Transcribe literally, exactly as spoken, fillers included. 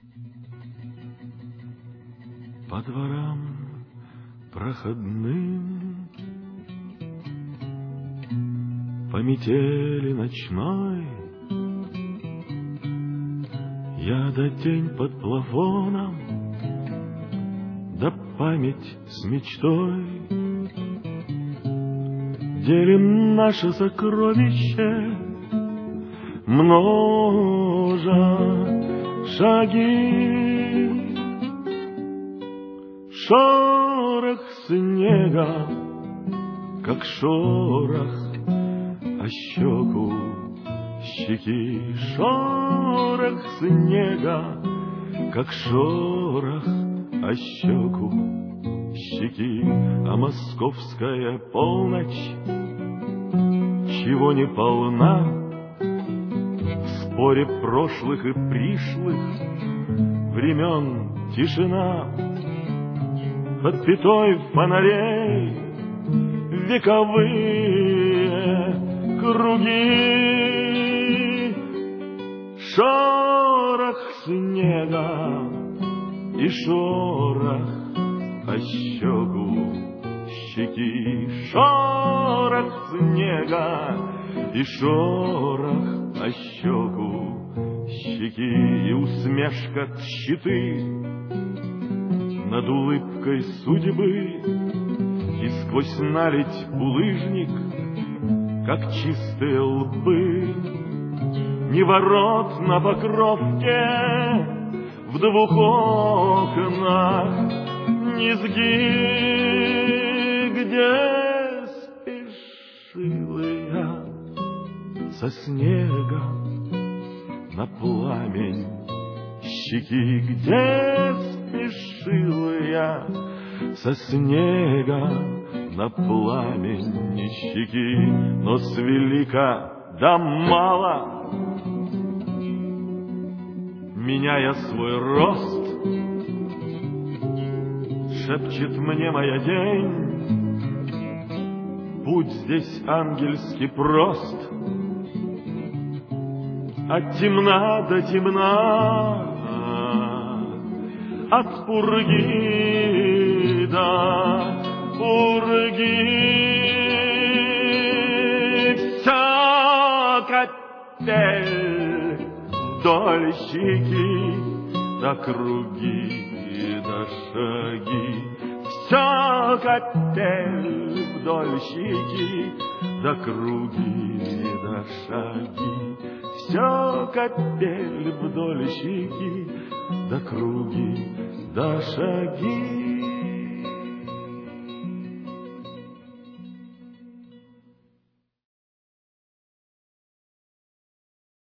По дворам проходным, по метели ночной, я да тень под плафоном, да память с мечтой. Делим наше сокровище, множа шаги. Шорох снега, как шорох о щеку щеки. Шорох снега, как шорох о щеку щеки. А московская полночь, чего не полна, в споре прошлых и пришлых времен тишина. Под пятой фонарей вековые круги. Шорох снега и шорох о щеку щеки. Шорох снега и шорох о щеку щеки. И усмешка тщеты над улыбкой судьбы, и сквозь наледь булыжник, как чистые лбы. Ни ворот на Покровке в двух окнах, низги, где спешил я со снега на пламень щеки. Где спешил я со снега на пламень щеки. Но с велика да мало, меняя свой рост, шепчет мне моя тень: путь здесь ангельски прост. От темна до темна, от пурги до пурги. Вся капель вдоль щеки, до круги, до шаги. Вся капель вдоль щеки, до круги, до шаги. Вся капель вдоль щеки, до круги, до шаги.